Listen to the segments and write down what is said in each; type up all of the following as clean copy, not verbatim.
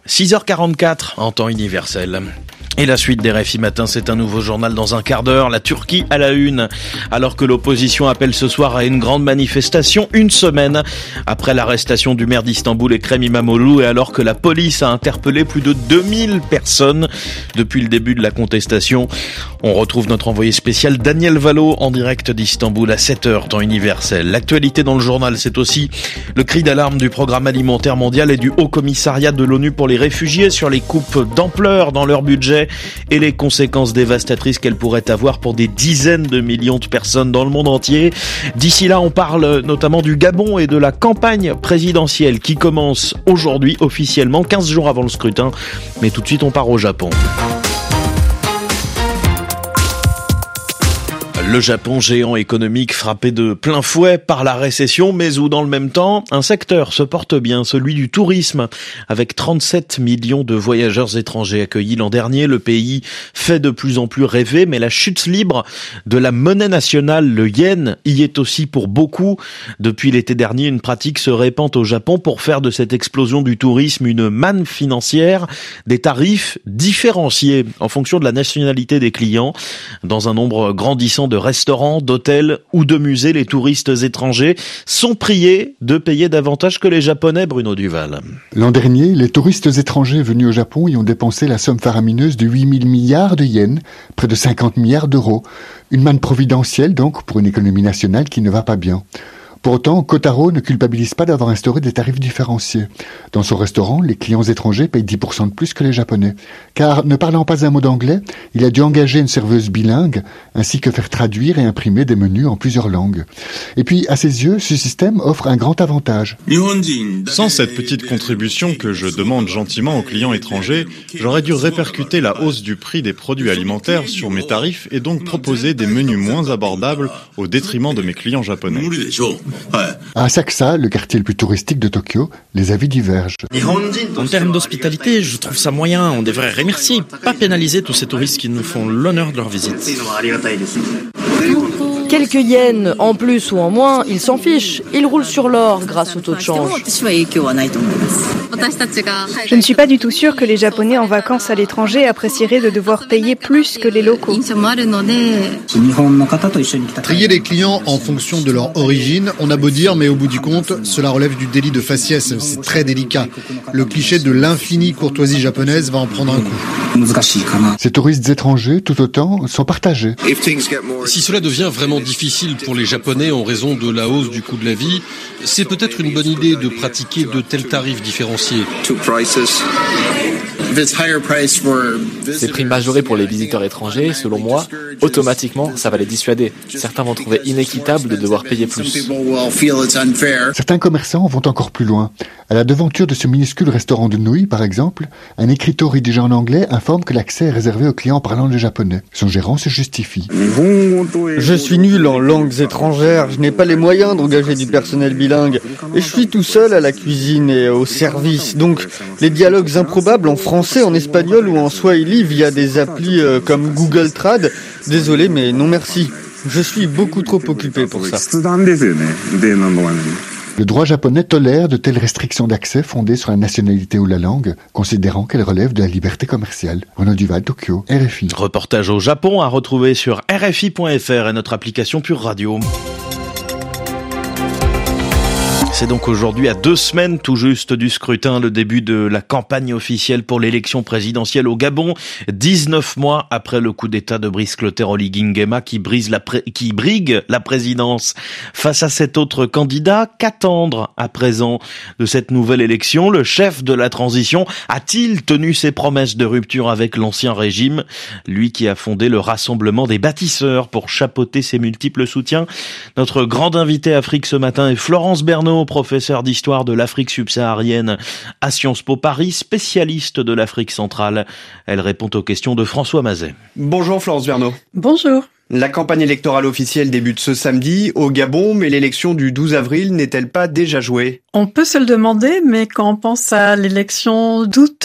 6h44 en temps universel. Et la suite des RFI Matin, c'est un nouveau journal dans un quart d'heure. La Turquie à la une. Alors que l'opposition appelle ce soir à une grande manifestation, une semaine après l'arrestation du maire d'Istanbul, Ekrem İmamoğlu, et alors que la police a interpellé plus de 2000 personnes depuis le début de la contestation. On retrouve notre envoyé spécial Daniel Valo en direct d'Istanbul à 7h, temps universel. L'actualité dans le journal, c'est aussi le cri d'alarme du Programme alimentaire mondial et du Haut Commissariat de l'ONU pour les réfugiés sur les coupes d'ampleur dans leur budget et les conséquences dévastatrices qu'elles pourraient avoir pour des dizaines de millions de personnes dans le monde entier. D'ici là, on parle notamment du Gabon et de la campagne présidentielle qui commence aujourd'hui officiellement, 15 jours avant le scrutin. Mais tout de suite, on part au Japon. Le Japon, géant économique frappé de plein fouet par la récession, mais où dans le même temps, un secteur se porte bien, celui du tourisme. Avec 37 millions de voyageurs étrangers accueillis l'an dernier, le pays fait de plus en plus rêver, mais la chute libre de la monnaie nationale, le yen, y est aussi pour beaucoup. Depuis l'été dernier, une pratique se répand au Japon pour faire de cette explosion du tourisme une manne financière, des tarifs différenciés en fonction de la nationalité des clients. Dans un nombre grandissant de restaurants, d'hôtels ou de musées, les touristes étrangers sont priés de payer davantage que les Japonais, Bruno Duval. L'an dernier, les touristes étrangers venus au Japon y ont dépensé la somme faramineuse de 8 000 milliards de yens, près de 50 milliards d'euros. Une manne providentielle donc pour une économie nationale qui ne va pas bien. Pour autant, Kotaro ne culpabilise pas d'avoir instauré des tarifs différenciés. Dans son restaurant, les clients étrangers payent 10% de plus que les Japonais. Car, ne parlant pas un mot d'anglais, il a dû engager une serveuse bilingue, ainsi que faire traduire et imprimer des menus en plusieurs langues. Et puis, à ses yeux, ce système offre un grand avantage. Sans cette petite contribution que je demande gentiment aux clients étrangers, j'aurais dû répercuter la hausse du prix des produits alimentaires sur mes tarifs et donc proposer des menus moins abordables au détriment de mes clients japonais. À Asakusa, le quartier le plus touristique de Tokyo, les avis divergent. En termes d'hospitalité, je trouve ça moyen. On devrait remercier, pas pénaliser tous ces touristes qui nous font l'honneur de leur visite. Quelques yens en plus ou en moins, ils s'en fichent. Ils roulent sur l'or grâce au taux de change. Je ne suis pas du tout sûre que les Japonais en vacances à l'étranger apprécieraient de devoir payer plus que les locaux. Trier les clients en fonction de leur origine, on a beau dire, mais au bout du compte, cela relève du délit de faciès. C'est très délicat. Le cliché de l'infinie courtoisie japonaise va en prendre un coup. Ces touristes étrangers, tout autant, sont partagés. Si cela devient vraiment difficile pour les Japonais en raison de la hausse du coût de la vie, c'est peut-être une bonne idée de pratiquer de tels tarifs différenciés. Ces prix majorés pour les visiteurs étrangers, selon moi, automatiquement, ça va les dissuader. Certains vont trouver inéquitable de devoir payer plus. Certains commerçants vont encore plus loin. À la devanture de ce minuscule restaurant de nouilles, par exemple, un écriteau rédigé en anglais informe que l'accès est réservé aux clients parlant le japonais. Son gérant se justifie. Je suis nul en langues étrangères, je n'ai pas les moyens d'engager du personnel bilingue. Et je suis tout seul à la cuisine et au service. Donc, les dialogues improbables en français, en espagnol ou en swahili via des applis comme Google Trad, désolé mais non merci. Je suis beaucoup trop occupé pour ça. Le droit japonais tolère de telles restrictions d'accès fondées sur la nationalité ou la langue, considérant qu'elles relèvent de la liberté commerciale. Bruno Duval, Tokyo, RFI. Reportage au Japon à retrouver sur RFI.fr et notre application Pure Radio. C'est donc aujourd'hui à 2 semaines tout juste du scrutin, le début de la campagne officielle pour l'élection présidentielle au Gabon, 19 mois après le coup d'état de Brice Clotaire Oligui Nguema qui brigue la présidence. Face à cet autre candidat, qu'attendre à présent de cette nouvelle élection? Le chef de la transition a-t-il tenu ses promesses de rupture avec l'ancien régime? Lui qui a fondé le Rassemblement des bâtisseurs pour chapeauter ses multiples soutiens. Notre grande invitée Afrique ce matin est Florence Berneau, professeure d'histoire de l'Afrique subsaharienne à Sciences Po Paris, spécialiste de l'Afrique centrale. Elle répond aux questions de François Mazet. Bonjour Florence Berneau. Bonjour. La campagne électorale officielle débute ce samedi au Gabon, mais l'élection du 12 avril n'est-elle pas déjà jouée ? On peut se le demander, mais quand on pense à l'élection d'août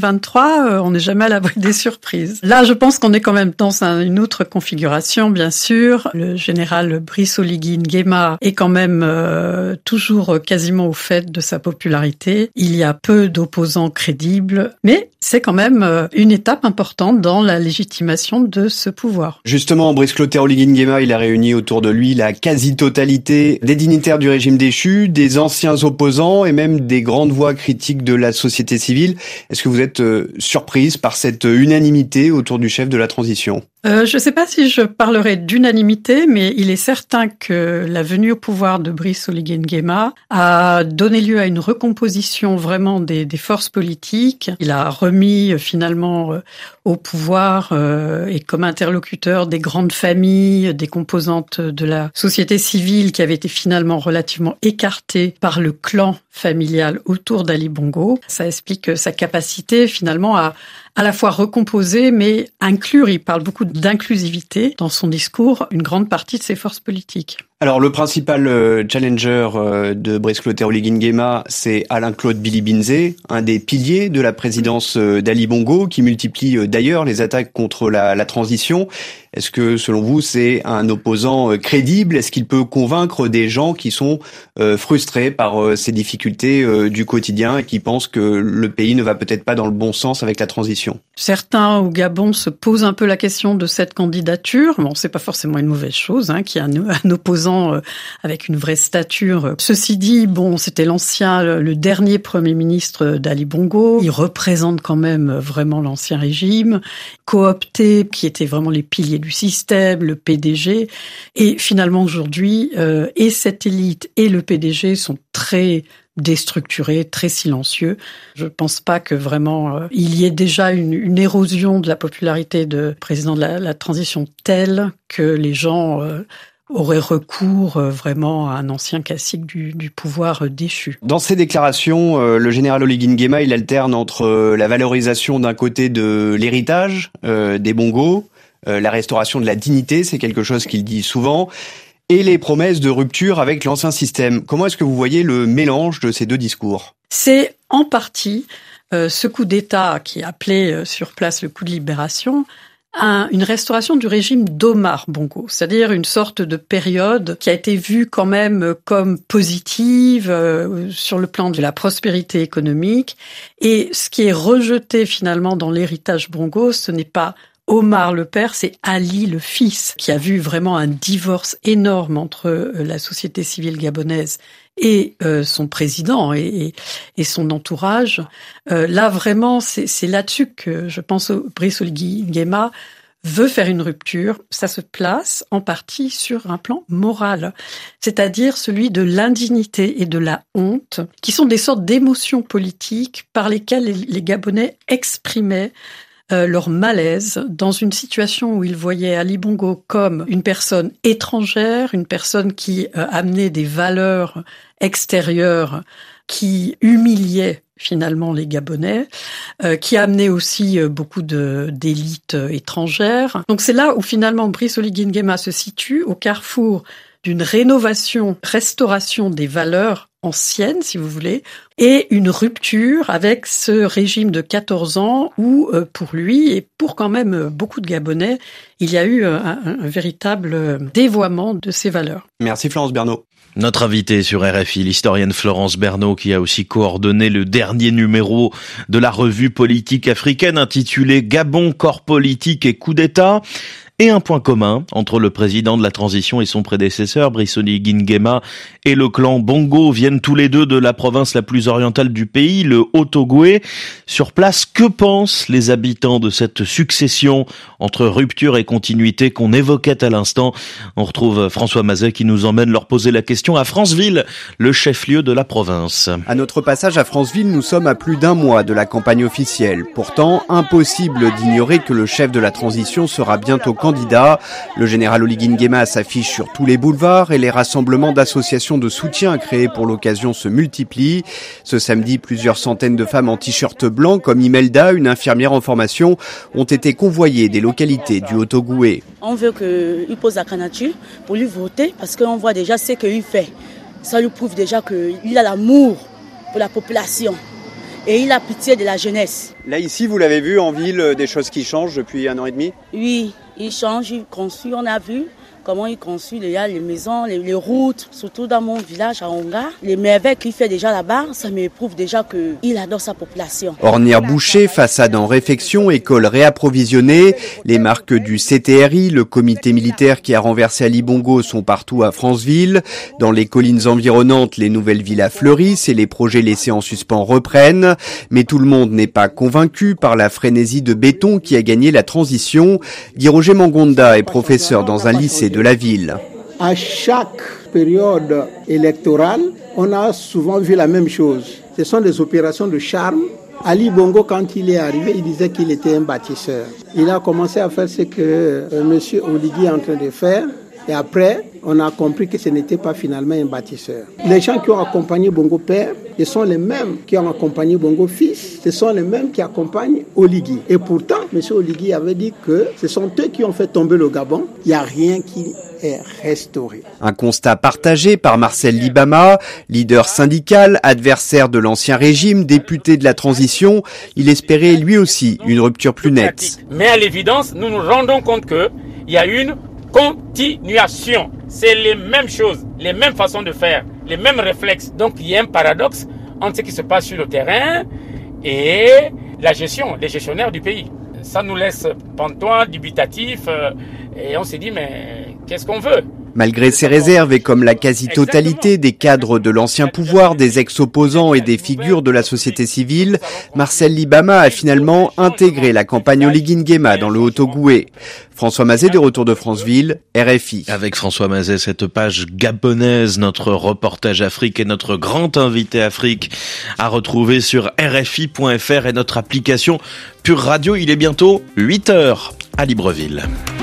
2023, on n'est jamais à l'abri des surprises. Là, je pense qu'on est quand même dans une autre configuration, bien sûr. Le général Brice Oligui Nguema est quand même toujours quasiment au fait de sa popularité. Il y a peu d'opposants crédibles, mais c'est quand même une étape importante dans la légitimation de ce pouvoir. Justement, Brice Clotaire Oligui Nguema, il a réuni autour de lui la quasi-totalité des dignitaires du régime déchu, des anciens opposants et même des grandes voix critiques de la société civile. Est-ce que vous êtes surprise par cette unanimité autour du chef de la transition ? Je ne sais pas si je parlerai d'unanimité, mais il est certain que la venue au pouvoir de Brice Oligui Nguema a donné lieu à une recomposition vraiment des forces politiques. Il a remis finalement au pouvoir et comme interlocuteur des grandes familles, des composantes de la société civile qui avaient été finalement relativement écartées par le clan familial autour d'Ali Bongo. Ça explique sa capacité finalement à la fois recomposer, mais inclure, il parle beaucoup d'inclusivité dans son discours, une grande partie de ses forces politiques. Alors, le principal challenger de Brice Clotaire Oligui Nguema, c'est Alain-Claude Billy-Binzé, un des piliers de la présidence d'Ali Bongo, qui multiplie d'ailleurs les attaques contre la transition. Est-ce que, selon vous, c'est un opposant crédible ? Est-ce qu'il peut convaincre des gens qui sont frustrés par ces difficultés du quotidien et qui pensent que le pays ne va peut-être pas dans le bon sens avec la transition ? Certains au Gabon se posent un peu la question de cette candidature. Bon, c'est pas forcément une mauvaise chose, qu'il y ait un opposant avec une vraie stature. Ceci dit, bon, c'était le dernier Premier ministre d'Ali Bongo. Il représente quand même vraiment l'ancien régime, coopté, qui étaient vraiment les piliers du système, le PDG. Et finalement, aujourd'hui, et cette élite et le PDG sont très déstructurés, très silencieux. Je pense pas que vraiment il y ait déjà une érosion de la popularité de président de la transition telle que les gens aurait recours vraiment à un ancien cacique du pouvoir déchu. Dans ses déclarations, le général Oligui Nguema, il alterne entre la valorisation d'un côté de l'héritage des Bongo, la restauration de la dignité, c'est quelque chose qu'il dit souvent, et les promesses de rupture avec l'ancien système. Comment est-ce que vous voyez le mélange de ces deux discours ? C'est en partie ce coup d'État qui est appelé sur place le coup de libération, une restauration du régime d'Omar Bongo, c'est-à-dire une sorte de période qui a été vue quand même comme positive sur le plan de la prospérité économique. Et ce qui est rejeté finalement dans l'héritage Bongo, ce n'est pas Omar le père, c'est Ali le fils, qui a vu vraiment un divorce énorme entre la société civile gabonaise et son président et son entourage. Là, vraiment, c'est là-dessus que je pense Brice Oligui Nguema veut faire une rupture. Ça se place en partie sur un plan moral, c'est-à-dire celui de l'indignité et de la honte, qui sont des sortes d'émotions politiques par lesquelles les Gabonais exprimaient leur malaise dans une situation où ils voyaient Ali Bongo comme une personne étrangère, une personne qui amenait des valeurs extérieures qui humiliaient finalement les Gabonais, qui amenait aussi beaucoup d'élites étrangères. Donc c'est là où finalement Brice Oligui Nguema se situe au carrefour d'une restauration des valeurs anciennes, si vous voulez, et une rupture avec ce régime de 14 ans où, pour lui et pour quand même beaucoup de Gabonais, il y a eu un véritable dévoiement de ces valeurs. Merci Florence Bernaud. Notre invitée sur RFI, l'historienne Florence Bernaud, qui a aussi coordonné le dernier numéro de la revue politique africaine intitulé Gabon, corps politique et coup d'État. Et un point commun entre le président de la transition et son prédécesseur, Brice Oligui Nguema, et le clan Bongo viennent tous les deux de la province la plus orientale du pays, le Haut-Ogooué. Sur place, que pensent les habitants de cette succession entre rupture et continuité qu'on évoquait à l'instant? On retrouve François Mazet qui nous emmène leur poser la question à Franceville, le chef-lieu de la province. À notre passage à Franceville, nous sommes à plus d'un mois de la campagne officielle. Pourtant, impossible d'ignorer que le chef de la transition sera bientôt candidat candidat. Le général Oligui Nguema s'affiche sur tous les boulevards et les rassemblements d'associations de soutien créés pour l'occasion se multiplient. Ce samedi, plusieurs centaines de femmes en t-shirt blanc, comme Imelda, une infirmière en formation, ont été convoyées des localités du Haut-Ogooué. On veut qu'il pose la candidature pour lui voter parce qu'on voit déjà ce qu'il fait. Ça lui prouve déjà qu'il a l'amour pour la population et il a pitié de la jeunesse. Là, ici, vous l'avez vu en ville, des choses qui changent depuis 1 an et demi ? Oui, il change, il construit, on a vu comment il construit les maisons, les routes, surtout dans mon village à Onga. Les merveilles qu'il fait déjà là-bas, ça me prouve déjà qu'il adore sa population. Ornières bouchées, façade en réfection, école réapprovisionnée. Les marques du CTRI, le comité militaire qui a renversé Ali Bongo, sont partout à Franceville. Dans les collines environnantes, les nouvelles villas fleurissent et les projets laissés en suspens reprennent. Mais tout le monde n'est pas convaincu par la frénésie de béton qui a gagné la transition. Guy Roger Mangonda est professeur dans un lycée de la ville. À chaque période électorale, on a souvent vu la même chose. Ce sont des opérations de charme. Ali Bongo, quand il est arrivé, il disait qu'il était un bâtisseur. Il a commencé à faire ce que M. Oligui est en train de faire. Et après, on a compris que ce n'était pas finalement un bâtisseur. Les gens qui ont accompagné Bongo père, ce sont les mêmes qui ont accompagné Bongo fils, ce sont les mêmes qui accompagnent Oligui. Et pourtant, M. Oligui avait dit que ce sont eux qui ont fait tomber le Gabon. Il n'y a rien qui est restauré. Un constat partagé par Marcel Libama, leader syndical, adversaire de l'ancien régime, député de la transition. Il espérait lui aussi une rupture plus nette. Mais à l'évidence, nous nous rendons compte qu'il y a une continuation. C'est les mêmes choses, les mêmes façons de faire, les mêmes réflexes. Donc il y a un paradoxe entre ce qui se passe sur le terrain et la gestion, les gestionnaires du pays. Ça nous laisse pantois, dubitatifs, et on s'est dit mais qu'est-ce qu'on veut ? Malgré ces réserves et comme la quasi-totalité des cadres de l'ancien pouvoir, des ex-opposants et des figures de la société civile, Marcel Libama a finalement intégré la campagne Oligui Nguema dans le Haut-Ogooué. François Mazet de retour de Franceville, RFI. Avec François Mazet, cette page gabonaise, notre reportage Afrique et notre grand invité Afrique à retrouver sur RFI.fr et notre application Pure Radio. Il est bientôt 8h à Libreville.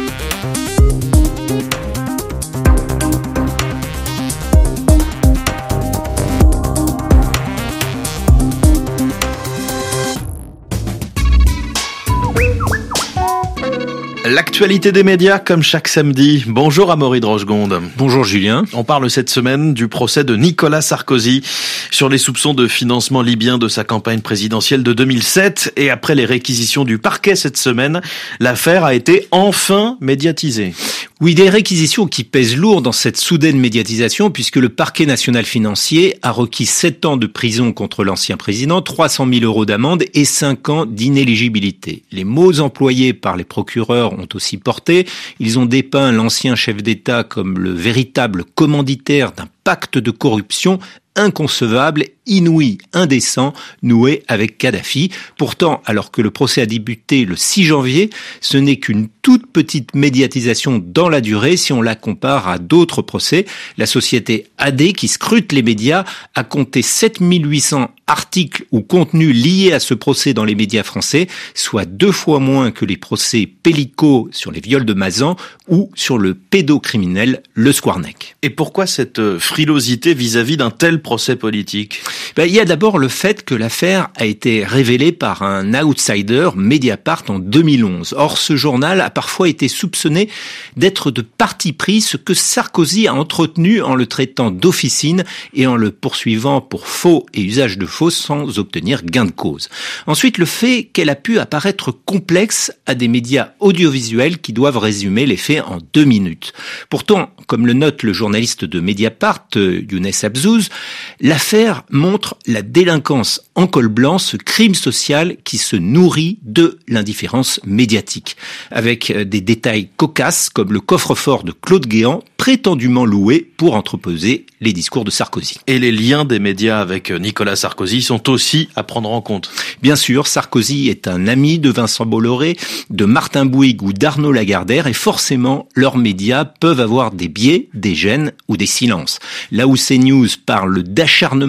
L'actualité des médias comme chaque samedi. Bonjour Amaury de Rochegonde. Bonjour Julien. On parle cette semaine du procès de Nicolas Sarkozy sur les soupçons de financement libyen de sa campagne présidentielle de 2007. Et après les réquisitions du parquet cette semaine, l'affaire a été enfin médiatisée. Oui, des réquisitions qui pèsent lourd dans cette soudaine médiatisation puisque le parquet national financier a requis 7 ans de prison contre l'ancien président, 300 000 euros d'amende et 5 ans d'inéligibilité. Les mots employés par les procureurs ont aussi porté. Ils ont dépeint l'ancien chef d'État comme le véritable commanditaire d'un pacte de corruption inconcevable, inouï, indécent, noué avec Kadhafi. Pourtant, alors que le procès a débuté le 6 janvier, ce n'est qu'une toute petite médiatisation dans la durée si on la compare à d'autres procès. La société AD, qui scrute les médias, a compté 7800 articles ou contenus liés à ce procès dans les médias français, soit 2 fois moins que les procès Pellico sur les viols de Mazan ou sur le pédocriminel Le Squarnec. Et pourquoi cette frilosité vis-à-vis d'un tel procès politique ? Il y a d'abord le fait que l'affaire a été révélée par un outsider, Mediapart, en 2011. Or, ce journal a parfois été soupçonné d'être de parti pris, ce que Sarkozy a entretenu en le traitant d'officine et en le poursuivant pour faux et usage de faux sans obtenir gain de cause. Ensuite, le fait qu'elle a pu apparaître complexe à des médias audiovisuels qui doivent résumer les faits en 2 minutes. Pourtant, comme le note le journaliste de Mediapart, Younes Abzouz, l'affaire montre la délinquance en col blanc, ce crime social qui se nourrit de l'indifférence médiatique, avec des détails cocasses comme le coffre-fort de Claude Guéant, prétendument loué pour entreposer les discours de Sarkozy. Et les liens des médias avec Nicolas Sarkozy sont aussi à prendre en compte. Bien sûr, Sarkozy est un ami de Vincent Bolloré, de Martin Bouygues ou d'Arnaud Lagardère, et forcément, leurs médias peuvent avoir des biais, des gênes ou des silences. Là où CNews parle d'acharnement judiciaire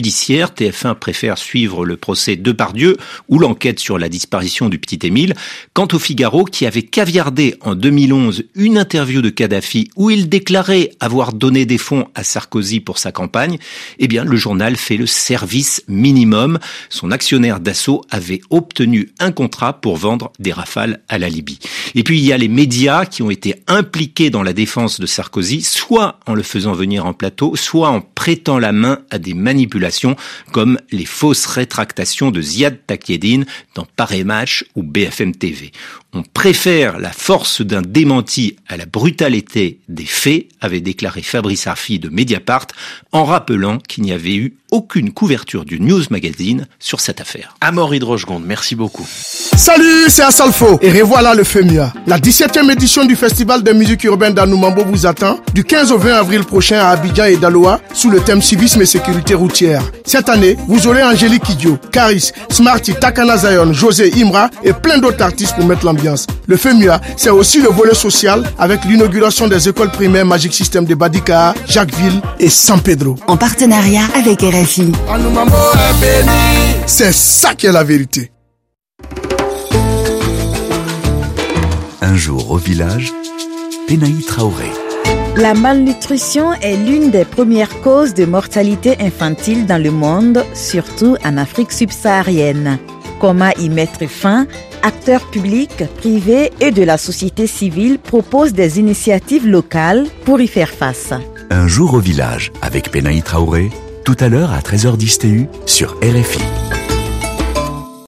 judiciaire. TF1 préfère suivre le procès Depardieu ou l'enquête sur la disparition du petit Émile. Quant au Figaro, qui avait caviardé en 2011 une interview de Kadhafi où il déclarait avoir donné des fonds à Sarkozy pour sa campagne, eh bien, le journal fait le service minimum. Son actionnaire Dassault avait obtenu un contrat pour vendre des Rafales à la Libye. Et puis, il y a les médias qui ont été impliqués dans la défense de Sarkozy, soit en le faisant venir en plateau, soit en prêtant la main à des manipulations, comme les fausses rétractations de Ziad Takieddine dans Paris Match ou BFM TV. On préfère la force d'un démenti à la brutalité des faits, avait déclaré Fabrice Arfi de Mediapart, en rappelant qu'il n'y avait eu aucune couverture du News Magazine sur cette affaire. Amaury Drochegonde, merci beaucoup. Salut, c'est Assalfo et revoilà le FEMIA. La 17e édition du Festival de musique urbaine d'Anoumambo vous attend du 15 au 20 avril prochain à Abidjan et Daloa sous le thème civisme et sécurité routière. Cette année, vous aurez Angélique Kidjo, Caris, Smarty, Takana Zion, José Imra et plein d'autres artistes pour mettre l'ambiance. Le FEMIA, c'est aussi le volet social avec l'inauguration des écoles primaires Magic System de Badika, Jacquesville et San Pedro. En partenariat avec RFI. Anoumambo est béni. C'est ça qui est la vérité. Un jour au village, Pénaï Traoré. La malnutrition est l'une des premières causes de mortalité infantile dans le monde, surtout en Afrique subsaharienne. Comment y mettre fin? Acteurs publics, privés et de la société civile proposent des initiatives locales pour y faire face. Un jour au village avec Pénaï Traoré, tout à l'heure à 13h10 TU sur RFI.